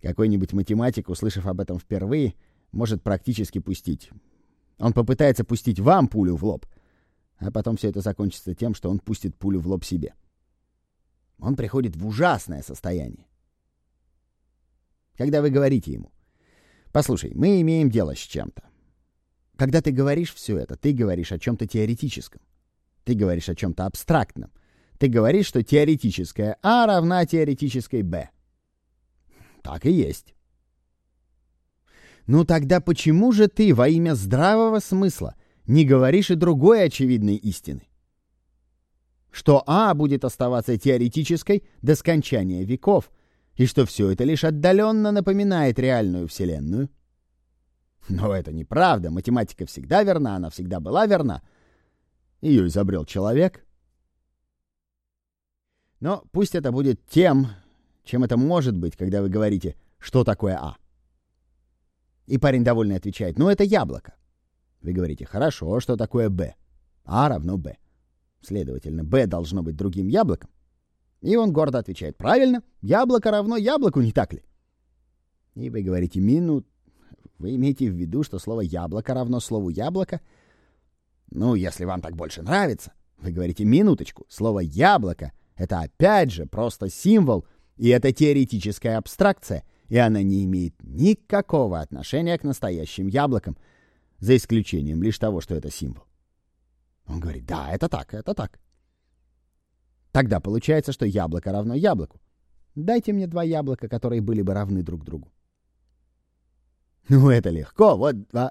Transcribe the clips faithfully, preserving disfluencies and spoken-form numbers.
Какой-нибудь математик, услышав об этом впервые, может практически пустить. Он попытается пустить вам пулю в лоб, а потом все это закончится тем, что он пустит пулю в лоб себе. Он приходит в ужасное состояние. Когда вы говорите ему: «Послушай, мы имеем дело с чем-то». Когда ты говоришь все это, ты говоришь о чем-то теоретическом. Ты говоришь о чем-то абстрактном. Ты говоришь, что теоретическое А равна теоретической Б. Так и есть. Ну тогда почему же ты во имя здравого смысла не говоришь и другой очевидной истины? Что А будет оставаться теоретической до скончания веков, и что все это лишь отдаленно напоминает реальную Вселенную? Но это неправда. Математика всегда верна, она всегда была верна. Ее изобрел человек. Но пусть это будет тем, чем это может быть, когда вы говорите: «Что такое А?» И парень довольно отвечает: «Ну, это яблоко». Вы говорите: «Хорошо, что такое Б?» А равно Б. Следовательно, Б должно быть другим яблоком. И он гордо отвечает: «Правильно, яблоко равно яблоку, не так ли?» И вы говорите: «Минут». Вы имеете в виду, что слово «яблоко» равно слову «яблоко»? Ну, если вам так больше нравится. Вы говорите: «Минуточку, слово «яблоко» — это опять же просто символ, и это теоретическая абстракция, и она не имеет никакого отношения к настоящим яблокам, за исключением лишь того, что это символ». Он говорит: «Да, это так, это так». Тогда получается, что яблоко равно яблоку. Дайте мне два яблока, которые были бы равны друг другу. Ну, это легко, вот два.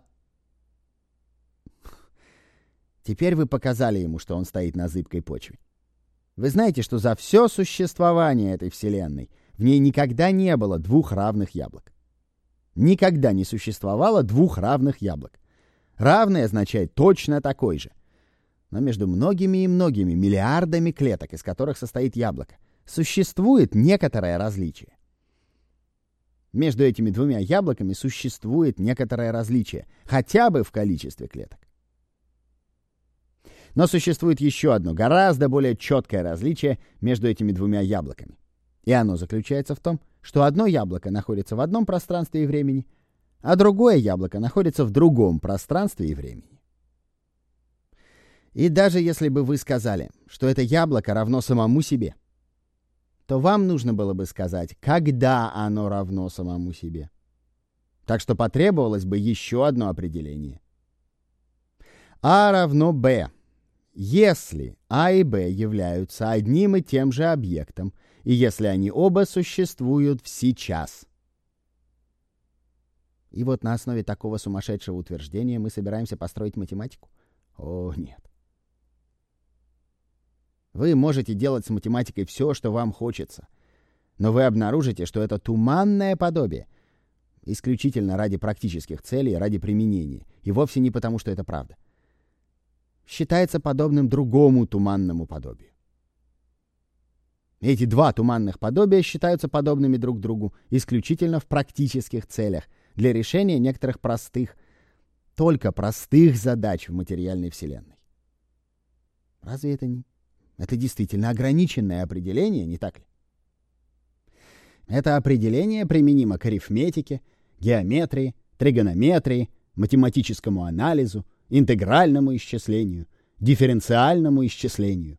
Теперь вы показали ему, что он стоит на зыбкой почве. Вы знаете, что за все существование этой Вселенной в ней никогда не было двух равных яблок. Никогда не существовало двух равных яблок. Равный означает точно такой же. Но между многими и многими миллиардами клеток, из которых состоит яблоко, существует некоторое различие. Между этими двумя яблоками существует некоторое различие, хотя бы в количестве клеток. Но существует еще одно, гораздо более четкое различие между этими двумя яблоками. И оно заключается в том, что одно яблоко находится в одном пространстве и времени, а другое яблоко находится в другом пространстве и времени. И даже если бы вы сказали, что это яблоко равно самому себе, то вам нужно было бы сказать, когда оно равно самому себе. Так что потребовалось бы еще одно определение. А равно Б. Если А и Б являются одним и тем же объектом, и если они оба существуют сейчас. И вот на основе такого сумасшедшего утверждения мы собираемся построить математику? О, нет. Вы можете делать с математикой все, что вам хочется, но вы обнаружите, что это туманное подобие, исключительно ради практических целей, ради применения, и вовсе не потому, что это правда. Считается подобным другому туманному подобию. Эти два туманных подобия считаются подобными друг другу исключительно в практических целях, для решения некоторых простых, только простых задач в материальной Вселенной. Разве это не... Это действительно ограниченное определение, не так ли? Это определение применимо к арифметике, геометрии, тригонометрии, математическому анализу, интегральному исчислению, дифференциальному исчислению.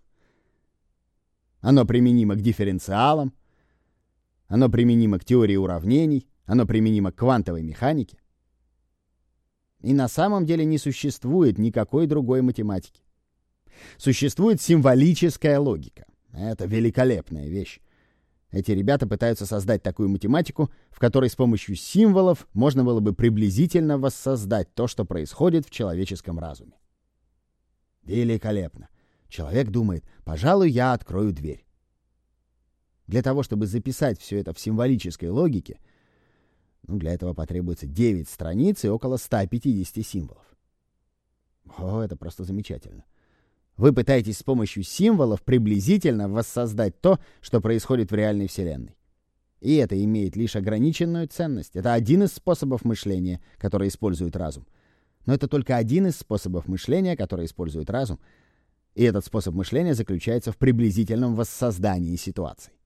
Оно применимо к дифференциалам, оно применимо к теории уравнений, оно применимо к квантовой механике. И на самом деле не существует никакой другой математики. Существует символическая логика. Это великолепная вещь. Эти ребята пытаются создать такую математику, в которой с помощью символов можно было бы приблизительно воссоздать то, что происходит в человеческом разуме. Великолепно. Человек думает: пожалуй, я открою дверь. Для того, чтобы записать все это в символической логике, ну, для этого потребуется девять страниц и около ста пятидесяти символов. О, это просто замечательно. Вы пытаетесь с помощью символов приблизительно воссоздать то, что происходит в реальной Вселенной. И это имеет лишь ограниченную ценность. Это один из способов мышления, который использует разум. Но это только один из способов мышления, который использует разум. И этот способ мышления заключается в приблизительном воссоздании ситуаций.